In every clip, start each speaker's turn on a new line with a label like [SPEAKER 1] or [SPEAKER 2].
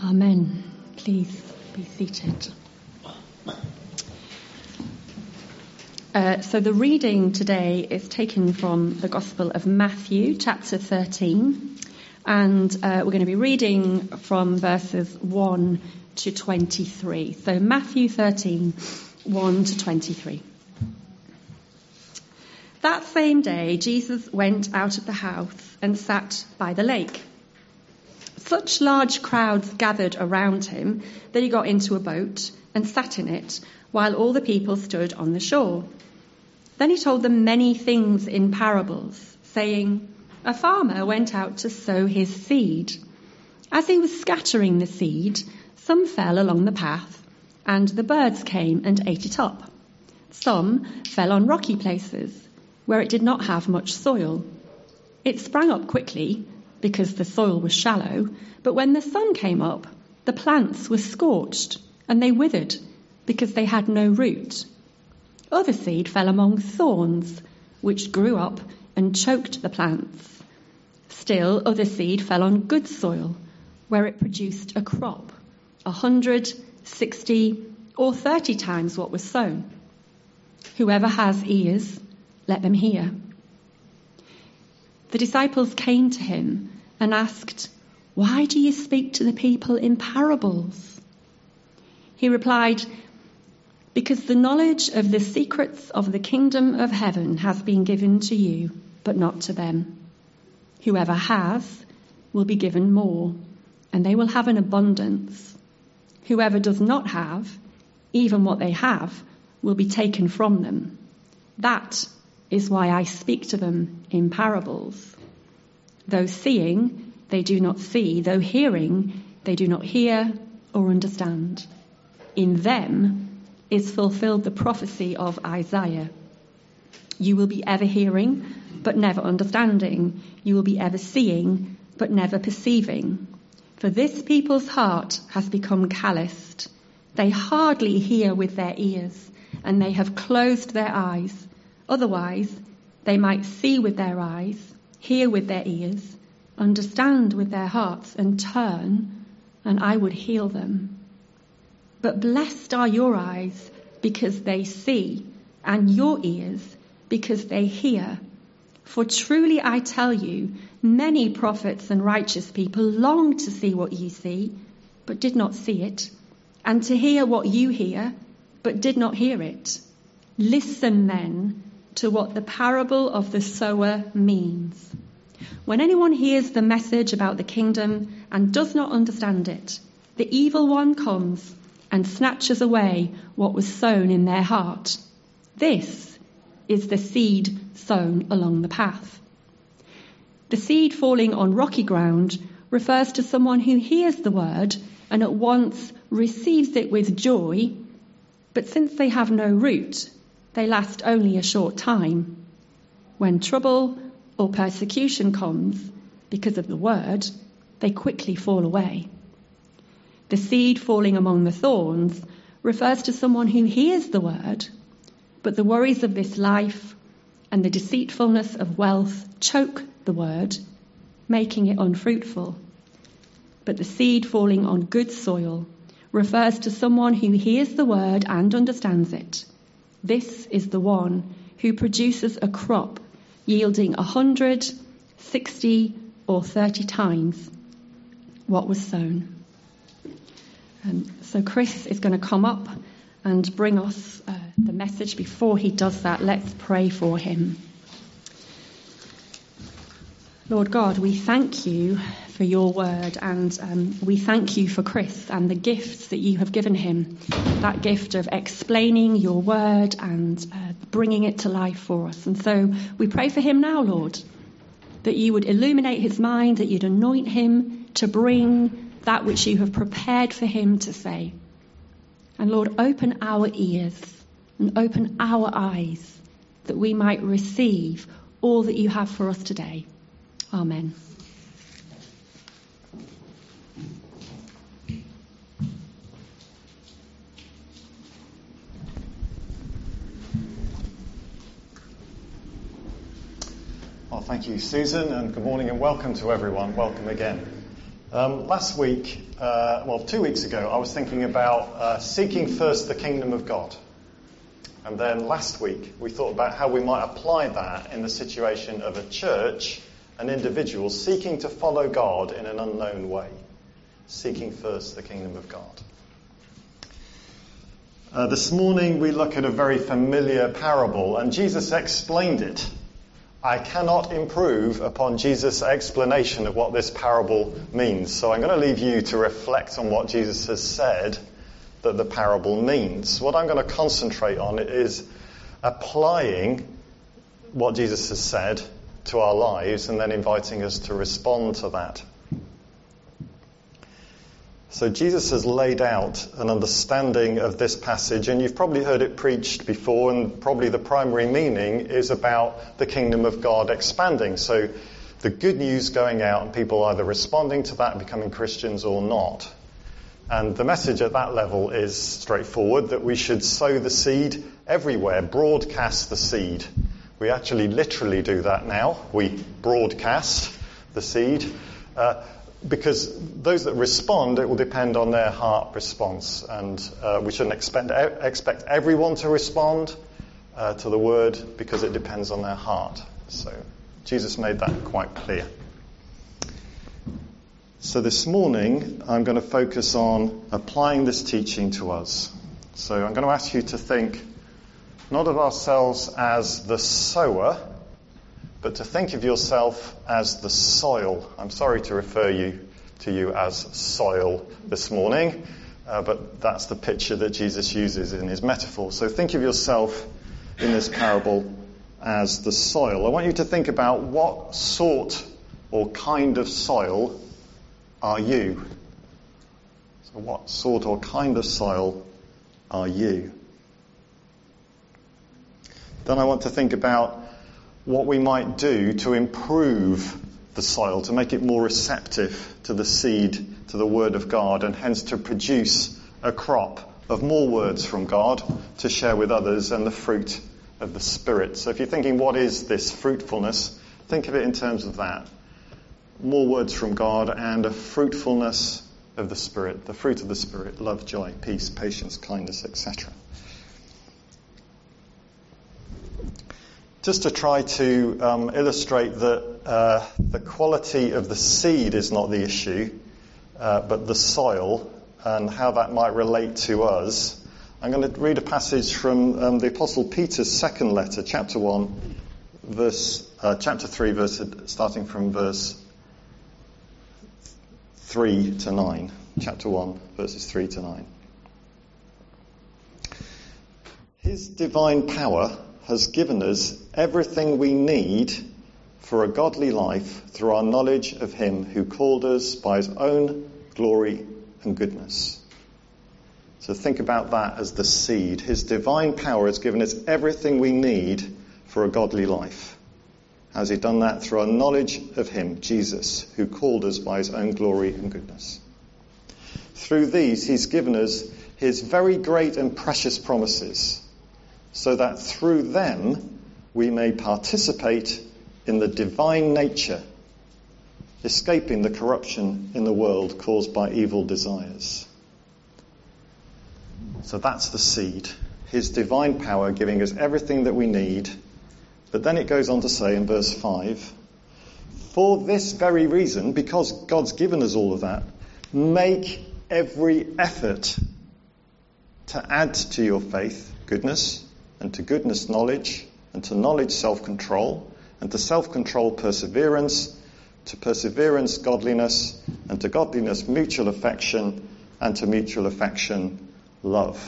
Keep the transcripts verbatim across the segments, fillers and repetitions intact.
[SPEAKER 1] Amen. Please be seated. Uh, so the reading today is taken from the Gospel of Matthew, chapter thirteen, and uh, we're going to be reading from verses one to twenty-three. So Matthew thirteen, one to twenty-three. That same day, Jesus went out of the house and sat by the lake. Such large crowds gathered around him that he got into a boat and sat in it while all the people stood on the shore. Then he told them many things in parables, saying, "A farmer went out to sow his seed. As he was scattering the seed, some fell along the path, and the birds came and ate it up. Some fell on rocky places, where it did not have much soil. It sprang up quickly, because the soil was shallow, but when the sun came up, the plants were scorched, and they withered, because they had no root. Other seed fell among thorns, which grew up and choked the plants. Still, other seed fell on good soil, where it produced a crop, a hundred, sixty, or thirty times what was sown. Whoever has ears, let them hear." The disciples came to him and asked, "Why do you speak to the people in parables?" He replied, "Because the knowledge of the secrets of the kingdom of heaven has been given to you, but not to them. Whoever has will be given more, and they will have an abundance. Whoever does not have, even what they have, will be taken from them. That is why I speak to them in parables. Though seeing, they do not see. Though hearing, they do not hear or understand. In them is fulfilled the prophecy of Isaiah. You will be ever hearing, but never understanding. You will be ever seeing, but never perceiving. For this people's heart has become calloused. They hardly hear with their ears, and they have closed their eyes. Otherwise, they might see with their eyes, hear with their ears, understand with their hearts, and turn, and I would heal them. But blessed are your eyes because they see, and your ears because they hear. For truly I tell you, many prophets and righteous people longed to see what you see, but did not see it, and to hear what you hear, but did not hear it. Listen then to what the parable of the sower means. When anyone hears the message about the kingdom and does not understand it, the evil one comes and snatches away what was sown in their heart. This is the seed sown along the path. The seed falling on rocky ground refers to someone who hears the word and at once receives it with joy, but since they have no root, they last only a short time. When trouble or persecution comes because of the word, they quickly fall away. The seed falling among the thorns refers to someone who hears the word, but the worries of this life and the deceitfulness of wealth choke the word, making it unfruitful. But the seed falling on good soil refers to someone who hears the word and understands it. This is the one who produces a crop yielding a hundred, sixty, or thirty times what was sown. Um, so Chris is going to come up and bring us uh, the message. Before he does that, let's pray for him. Lord God, we thank you for your word, and um, we thank you for Chris and the gifts that you have given him, that gift of explaining your word and uh, bringing it to life for us. And so we pray for him now, Lord, that you would illuminate his mind, that you'd anoint him to bring that which you have prepared for him to say. And Lord, open our ears and open our eyes that we might receive all that you have for us today. Amen.
[SPEAKER 2] Well, thank you, Susan, and good morning and welcome to everyone. Welcome again. Um, last week, uh, well, two weeks ago, I was thinking about uh, seeking first the kingdom of God. And then last week, we thought about how we might apply that in the situation of a church, an individual seeking to follow God in an unknown way. Seeking first the kingdom of God. Uh, this morning, we look at a very familiar parable, and Jesus explained it. I cannot improve upon Jesus' explanation of what this parable means. So I'm going to leave you to reflect on what Jesus has said that the parable means. What I'm going to concentrate on is applying what Jesus has said to our lives and then inviting us to respond to that. So Jesus has laid out an understanding of this passage, and you've probably heard it preached before, and probably the primary meaning is about the kingdom of God expanding. So the good news going out and people either responding to that, becoming Christians or not. And the message at that level is straightforward, that we should sow the seed everywhere, broadcast the seed. We actually literally do that now. We broadcast the seed. Uh, Because those that respond, it will depend on their heart response. And uh, we shouldn't expect, expect everyone to respond uh, to the word because it depends on their heart. So Jesus made that quite clear. So this morning, I'm going to focus on applying this teaching to us. So I'm going to ask you to think not of ourselves as the sower, but to think of yourself as the soil. I'm sorry to refer you to you as soil this morning, uh, but that's the picture that Jesus uses in his metaphor. So think of yourself in this parable as the soil. I want you to think about what sort or kind of soil are you? So what sort or kind of soil are you? Then I want to think about what we might do to improve the soil, to make it more receptive to the seed, to the word of God, and hence to produce a crop of more words from God to share with others and the fruit of the Spirit. So if you're thinking, what is this fruitfulness? Think of it in terms of that. More words from God and a fruitfulness of the Spirit, the fruit of the Spirit, love, joy, peace, patience, kindness, et cetera. Just to try to um, illustrate that uh, the quality of the seed is not the issue, uh, but the soil and how that might relate to us, I'm going to read a passage from um, the Apostle Peter's second letter, chapter one, verse, uh, chapter three, verse, starting from verse three to nine. Chapter one, verses three to nine. His divine power has given us everything we need for a godly life through our knowledge of him who called us by his own glory and goodness. So think about that as the seed. His divine power has given us everything we need for a godly life. Has he done that through our knowledge of him, Jesus, who called us by his own glory and goodness? Through these, he's given us his very great and precious promises, so that through them we may participate in the divine nature, escaping the corruption in the world caused by evil desires. So that's the seed. His divine power giving us everything that we need. But then it goes on to say in verse five, for this very reason, because God's given us all of that, make every effort to add to your faith goodness, and to goodness knowledge, and to knowledge self-control, and to self-control perseverance, to perseverance godliness, and to godliness mutual affection, and to mutual affection love.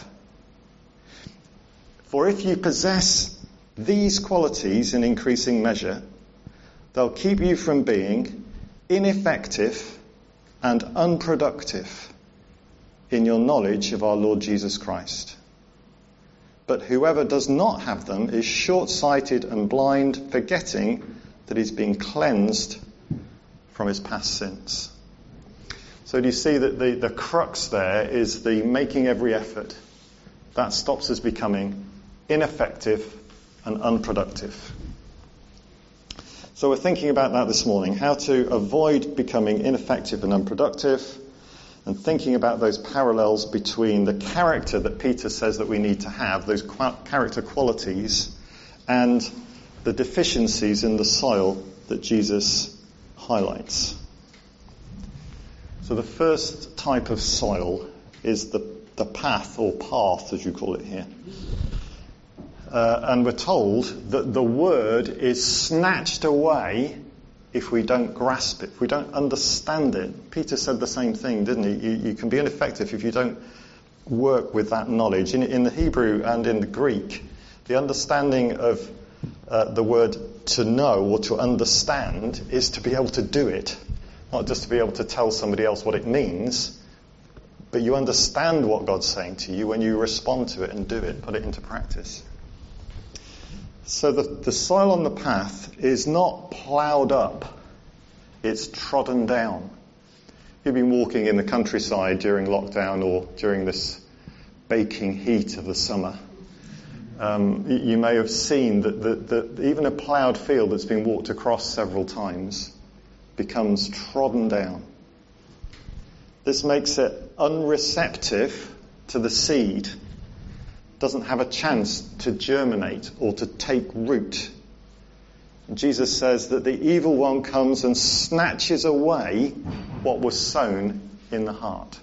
[SPEAKER 2] For if you possess these qualities in increasing measure, they'll keep you from being ineffective and unproductive in your knowledge of our Lord Jesus Christ. But whoever does not have them is short-sighted and blind, forgetting that he's been cleansed from his past sins. So do you see that the, the crux there is the making every effort? That stops us becoming ineffective and unproductive. So we're thinking about that this morning, how to avoid becoming ineffective and unproductive, and thinking about those parallels between the character that Peter says that we need to have, those qu- character qualities, and the deficiencies in the soil that Jesus highlights. So the first type of soil is the, the path, or path as you call it here. Uh, and we're told that the word is snatched away if we don't grasp it, if we don't understand it. Peter said the same thing, didn't he? You, you can be ineffective if you don't work with that knowledge. In, in the Hebrew and in the Greek, the understanding of uh, the word to know or to understand is to be able to do it, not just to be able to tell somebody else what it means, but you understand what God's saying to you when you respond to it and do it, put it into practice. So the, the soil on the path is not ploughed up, it's trodden down. You've been walking in the countryside during lockdown or during this baking heat of the summer. Um, you, you may have seen that, that, that even a ploughed field that's been walked across several times becomes trodden down. This makes it unreceptive to the seed, doesn't have a chance to germinate or to take root. And Jesus says that the evil one comes and snatches away what was sown in the heart.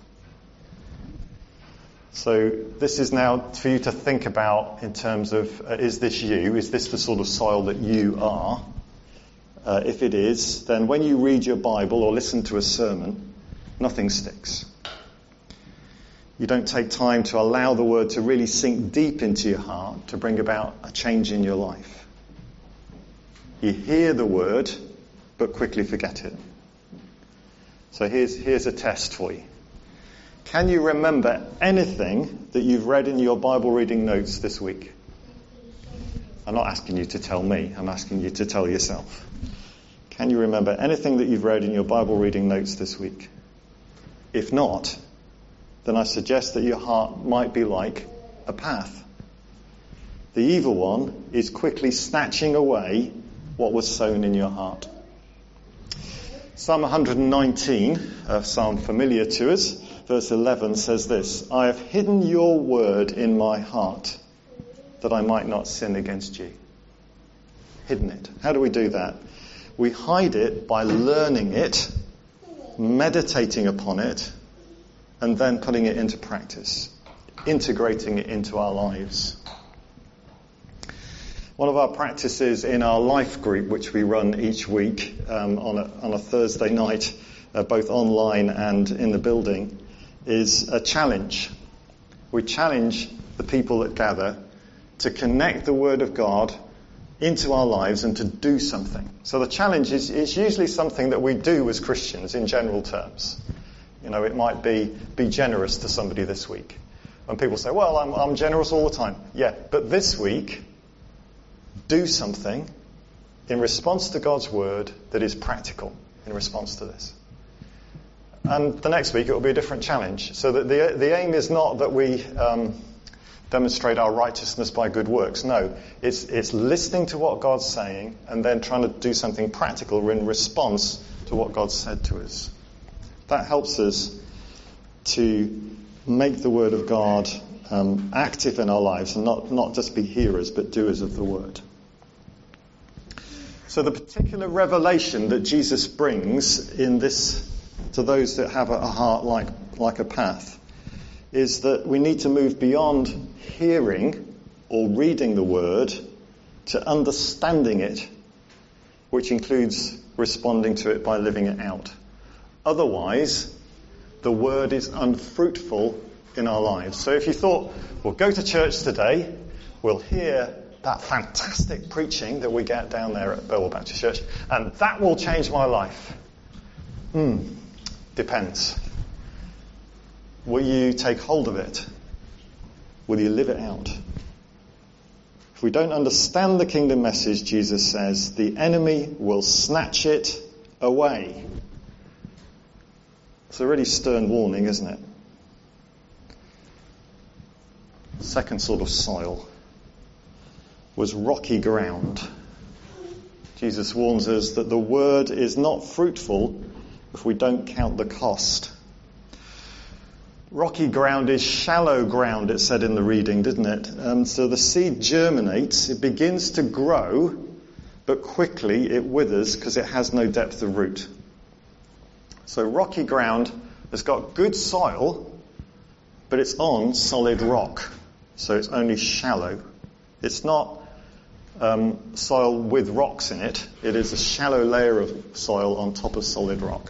[SPEAKER 2] So this is now for you to think about in terms of, uh, is this you? Is this the sort of soil that you are? Uh, if it is, then when you read your Bible or listen to a sermon, nothing sticks. You don't take time to allow the word to really sink deep into your heart to bring about a change in your life. You hear the word, but quickly forget it. So here's, here's a test for you. Can you remember anything that you've read in your Bible reading notes this week? I'm not asking you to tell me, I'm asking you to tell yourself. Can you remember anything that you've read in your Bible reading notes this week? If not, then I suggest that your heart might be like a path. The evil one is quickly snatching away what was sown in your heart. Psalm one nineteen, a psalm familiar to us, verse eleven says this, I have hidden your word in my heart that I might not sin against you. Hidden it. How do we do that? We hide it by learning it, meditating upon it, and then putting it into practice, integrating it into our lives. One of our practices in our life group, which we run each week um, on, a, on a Thursday night, uh, both online and in the building, is a challenge. We challenge the people that gather to connect the Word of God into our lives and to do something. So the challenge is, is usually something that we do as Christians in general terms. You know, it might be, be generous to somebody this week. When people say, well, I'm, I'm generous all the time. Yeah, but this week, do something in response to God's word that is practical in response to this. And the next week it will be a different challenge. So that the, the aim is not that we um, demonstrate our righteousness by good works. No, it's, it's listening to what God's saying and then trying to do something practical in response to what God said to us. That helps us to make the Word of God um, active in our lives and not, not just be hearers but doers of the Word. So the particular revelation that Jesus brings in this to those that have a, a heart like, like a path is that we need to move beyond hearing or reading the Word to understanding it, which includes responding to it by living it out. Otherwise, the word is unfruitful in our lives. So if you thought, we'll go to church today, we'll hear that fantastic preaching that we get down there at Burwell Baptist Church, and that will change my life. Hmm, depends. Will you take hold of it? Will you live it out? If we don't understand the kingdom message, Jesus says, the enemy will snatch it away. It's a really stern warning, isn't it? Second sort of soil was rocky ground. Jesus warns us that the word is not fruitful if we don't count the cost. Rocky ground is shallow ground, it said in the reading, didn't it? Um, so the seed germinates, it begins to grow, but quickly it withers because it has no depth of root. So rocky ground has got good soil, but it's on solid rock. So it's only shallow. It's not um, soil with rocks in it. It is a shallow layer of soil on top of solid rock.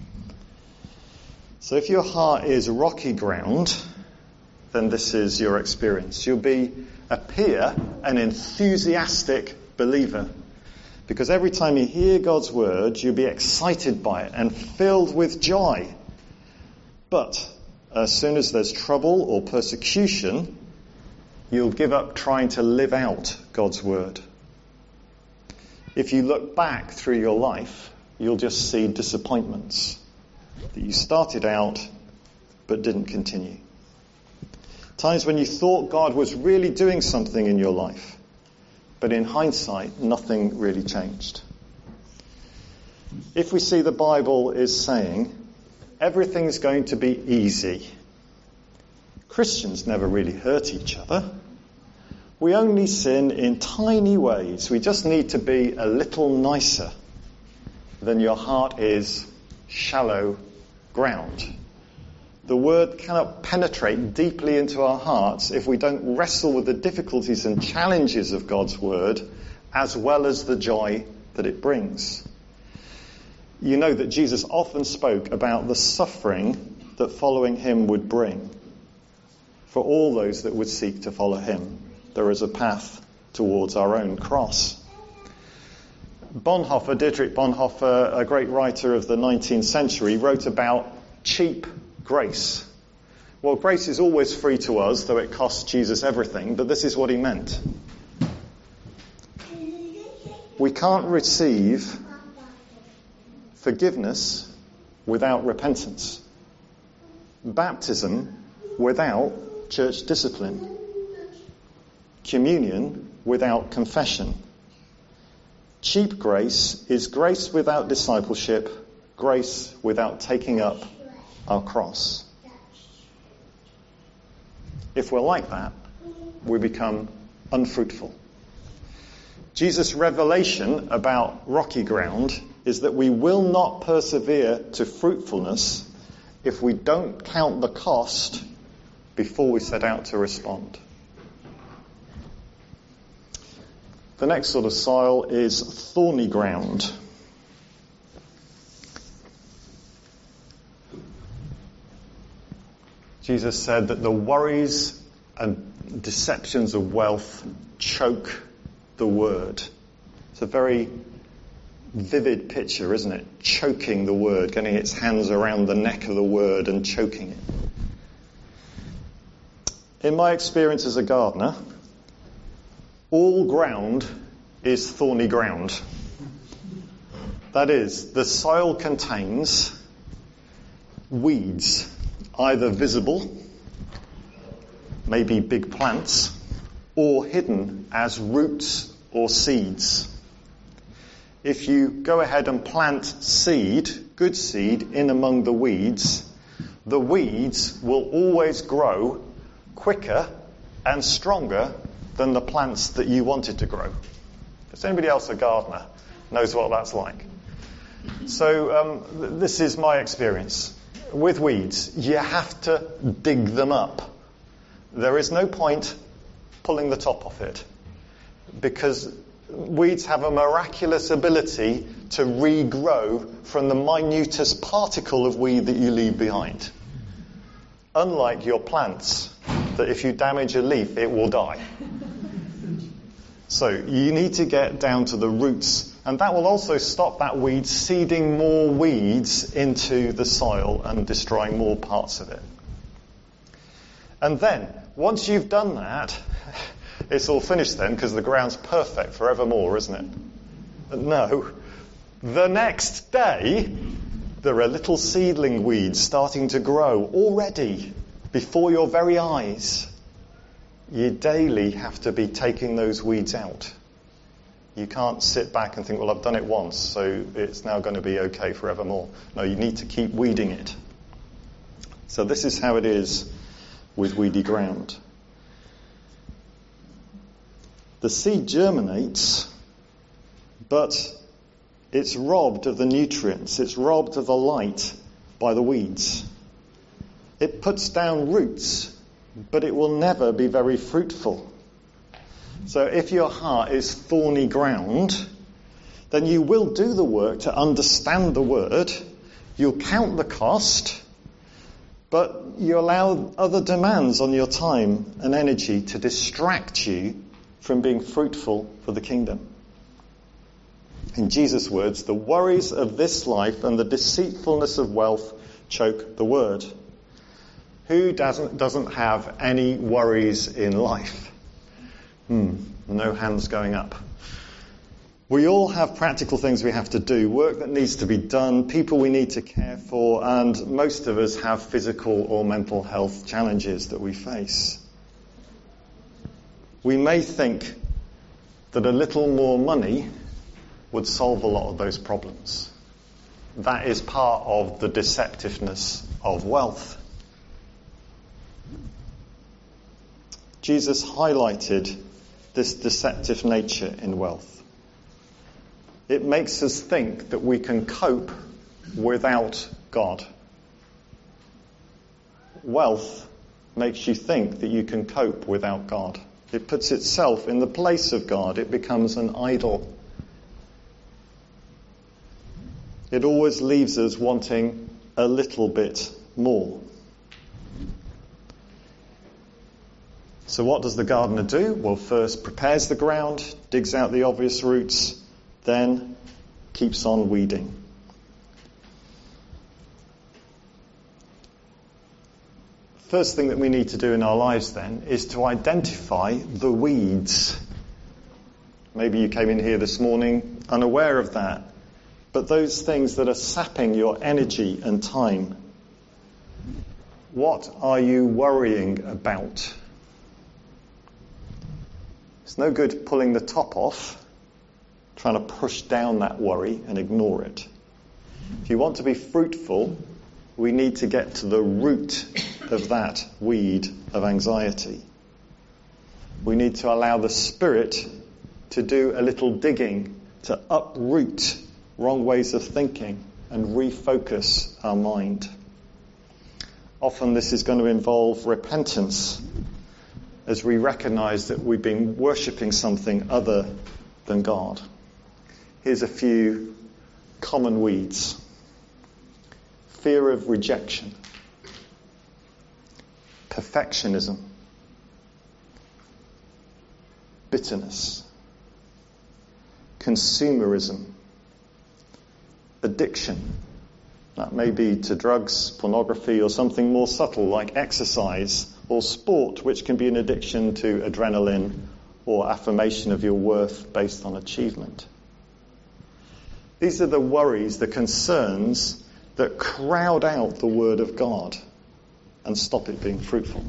[SPEAKER 2] So if your heart is rocky ground, then this is your experience. You'll be, appear an enthusiastic believer. Because every time you hear God's word, you'll be excited by it and filled with joy. But as soon as there's trouble or persecution, you'll give up trying to live out God's word. If you look back through your life, you'll just see disappointments. That you started out but didn't continue. Times when you thought God was really doing something in your life, but in hindsight, nothing really changed. If we see the Bible is saying, everything's going to be easy. Christians never really hurt each other. We only sin in tiny ways. We just need to be a little nicer. Then your heart is shallow ground. The word cannot penetrate deeply into our hearts if we don't wrestle with the difficulties and challenges of God's word as well as the joy that it brings. You know that Jesus often spoke about the suffering that following him would bring for all those that would seek to follow him. There is a path towards our own cross. Bonhoeffer, Dietrich Bonhoeffer, a great writer of the nineteenth century, wrote about cheap grace. Well, grace is always free to us, though it costs Jesus everything, but this is what he meant. We can't receive forgiveness without repentance. Baptism without church discipline. Communion without confession. Cheap grace is grace without discipleship, grace without taking up our cross. If we're like that, we become unfruitful. Jesus' revelation about rocky ground is that we will not persevere to fruitfulness if we don't count the cost before we set out to respond. The next sort of soil is thorny ground. Jesus said that the worries and deceptions of wealth choke the word. It's a very vivid picture, isn't it? Choking the word, getting its hands around the neck of the word and choking it. In my experience as a gardener, all ground is thorny ground. That is, the soil contains weeds, either visible, maybe big plants, or hidden as roots or seeds. If you go ahead and plant seed, good seed, in among the weeds, the weeds will always grow quicker and stronger than the plants that you wanted to grow. Is anybody else a gardener? Knows what that's like? So um, th- this is my experience. With weeds, you have to dig them up. There is no point pulling the top off it, because weeds have a miraculous ability to regrow from the minutest particle of weed that you leave behind. Unlike your plants, that if you damage a leaf, it will die. So you need to get down to the roots, and that will also stop that weed seeding more weeds into the soil and destroying more parts of it. And then, once you've done that, it's all finished then, because the ground's perfect forevermore, isn't it? No. The next day, there are little seedling weeds starting to grow already before your very eyes. You daily have to be taking those weeds out. You can't sit back and think, well, I've done it once, so it's now going to be okay forevermore. No, you need to keep weeding it. So this is how it is with weedy ground. The seed germinates, but it's robbed of the nutrients. It's robbed of the light by the weeds. It puts down roots, but it will never be very fruitful. So if your heart is thorny ground, then you will do the work to understand the word. You'll count the cost, but you allow other demands on your time and energy to distract you from being fruitful for the kingdom. In Jesus' words, the worries of this life and the deceitfulness of wealth choke the word. Who doesn't, doesn't have any worries in life? Hmm, no hands going up. We all have practical things we have to do, work that needs to be done, people we need to care for, and most of us have physical or mental health challenges that we face. We may think that a little more money would solve a lot of those problems. That is part of the deceptiveness of wealth. Jesus highlighted this deceptive nature in wealth. It makes us think that we can cope without God. Wealth makes you think that you can cope without God. It puts itself in the place of God. It becomes an idol. It always leaves us wanting a little bit more. So what does the gardener do? Well, first prepares the ground, digs out the obvious roots, then keeps on weeding. First thing that we need to do in our lives then is to identify the weeds. Maybe you came in here this morning unaware of that, but those things that are sapping your energy and time. What are you worrying about? It's no good pulling the top off, trying to push down that worry and ignore it. If you want to be fruitful, we need to get to the root of that weed of anxiety. We need to allow the Spirit to do a little digging, to uproot wrong ways of thinking and refocus our mind. Often this is going to involve repentance, as we recognize that we've been worshipping something other than God. Here's a few common weeds. Fear of rejection. Perfectionism. Bitterness. Consumerism. Addiction. That may be to drugs, pornography, or something more subtle like exercise or sport, which can be an addiction to adrenaline or affirmation of your worth based on achievement. These are the worries, the concerns that crowd out the Word of God and stop it being fruitful.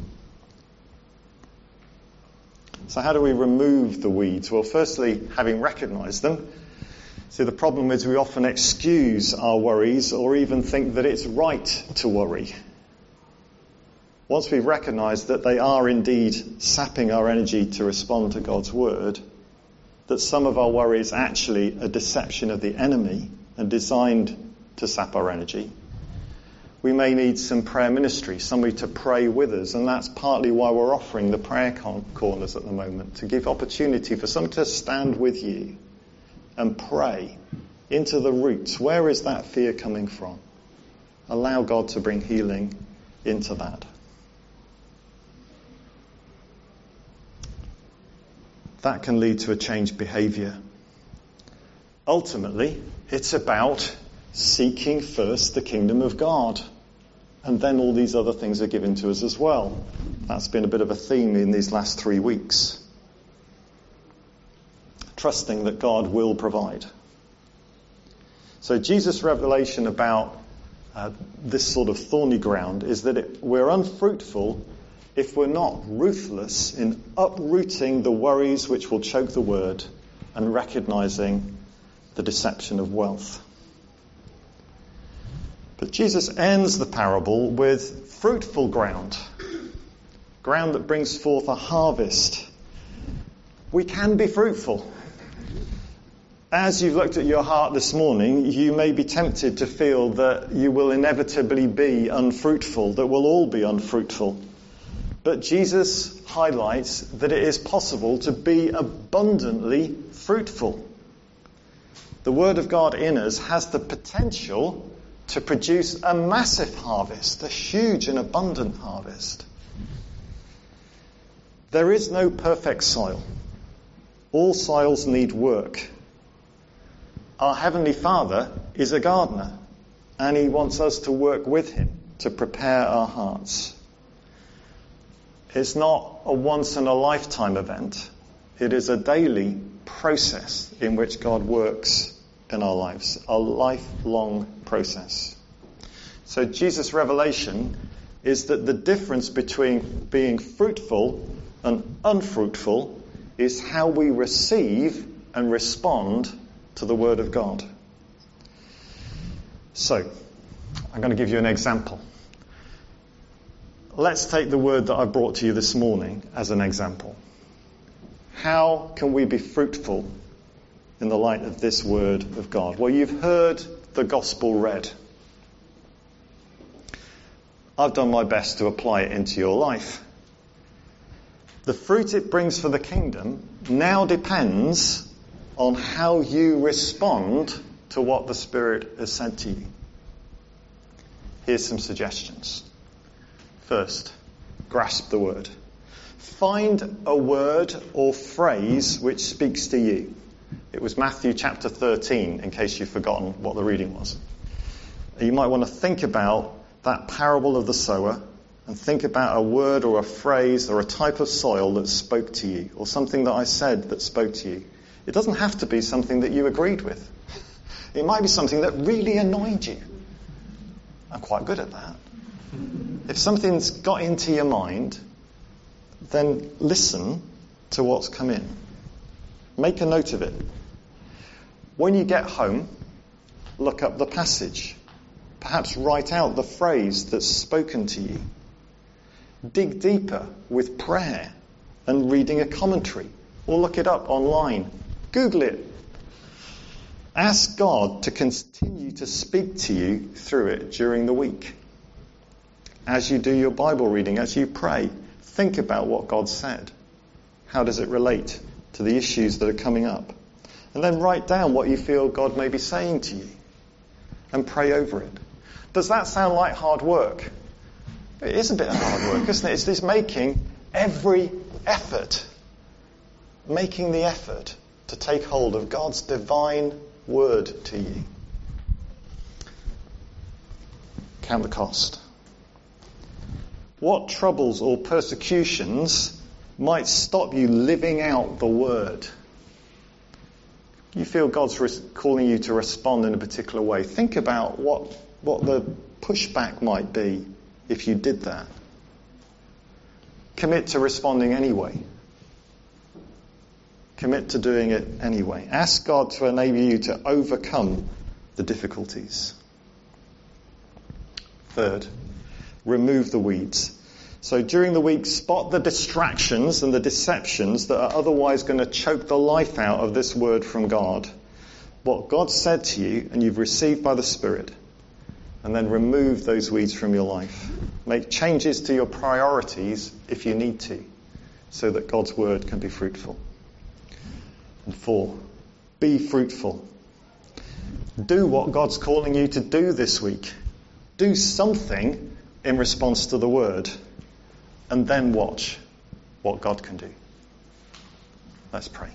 [SPEAKER 2] So how do we remove the weeds? Well, firstly, having recognized them. See, the problem is we often excuse our worries or even think that it's right to worry. Once we've recognized that they are indeed sapping our energy to respond to God's word, that some of our worry is actually a deception of the enemy and designed to sap our energy, we may need some prayer ministry, somebody to pray with us, and that's partly why we're offering the prayer con- corners at the moment, to give opportunity for someone to stand with you and pray into the roots. Where is that fear coming from? Allow God to bring healing into that. That can lead to a changed behaviour. Ultimately, it's about seeking first the kingdom of God. And then all these other things are given to us as well. That's been a bit of a theme in these last three weeks. Trusting that God will provide. So Jesus' revelation about uh, this sort of thorny ground is that it, we're unfruitful if we're not ruthless in uprooting the worries which will choke the word and recognizing the deception of wealth. But Jesus ends the parable with fruitful ground, ground that brings forth a harvest. We can be fruitful. As you've looked at your heart this morning, you may be tempted to feel that you will inevitably be unfruitful, that we'll all be unfruitful. But Jesus highlights that it is possible to be abundantly fruitful. The Word of God in us has the potential to produce a massive harvest, a huge and abundant harvest. There is no perfect soil. All soils need work. Our Heavenly Father is a gardener, and He wants us to work with Him to prepare our hearts. It's not a once-in-a-lifetime event. It is a daily process in which God works in our lives, a lifelong process. So Jesus' revelation is that the difference between being fruitful and unfruitful is how we receive and respond to the Word of God. So, I'm going to give you an example. Let's take the word that I brought to you this morning as an example. How can we be fruitful in the light of this Word of God? Well, you've heard the gospel read. I've done my best to apply it into your life. The fruit it brings for the kingdom now depends on how you respond to what the Spirit has said to you. Here's some suggestions. First, grasp the word. Find a word or phrase which speaks to you. It was Matthew chapter thirteen, in case you've forgotten what the reading was. You might want to think about that parable of the sower and think about a word or a phrase or a type of soil that spoke to you, or something that I said that spoke to you. It doesn't have to be something that you agreed with. It might be something that really annoyed you. I'm quite good at that. If something's got into your mind, then listen to what's come in. Make a note of it. When you get home, look up the passage. Perhaps write out the phrase that's spoken to you. Dig deeper with prayer and reading a commentary, or look it up online. Google it. Ask God to continue to speak to you through it during the week. As you do your Bible reading, as you pray, think about what God said. How does it relate to the issues that are coming up? And then write down what you feel God may be saying to you and pray over it. Does that sound like hard work? It is a bit of hard work, isn't it? It's this making every effort, making the effort to take hold of God's divine word to you. Count the cost. What troubles or persecutions might stop you living out the word? You feel God's res- calling you to respond in a particular way. Think about what, what the pushback might be if you did that. Commit to responding anyway. Commit to doing it anyway. Ask God to enable you to overcome the difficulties. Third, remove the weeds. So during the week, spot the distractions and the deceptions that are otherwise going to choke the life out of this word from God. What God said to you and you've received by the Spirit. And then remove those weeds from your life. Make changes to your priorities if you need to, so that God's word can be fruitful. And four, be fruitful. Do what God's calling you to do this week. Do something in response to the word. And then watch what God can do. Let's pray.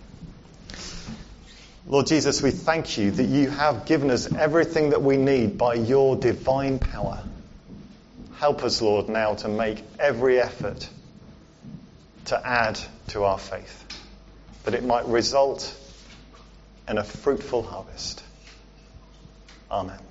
[SPEAKER 2] Lord Jesus, we thank you that you have given us everything that we need by your divine power. Help us, Lord, now to make every effort to add to our faith, that it might result in a fruitful harvest. Amen.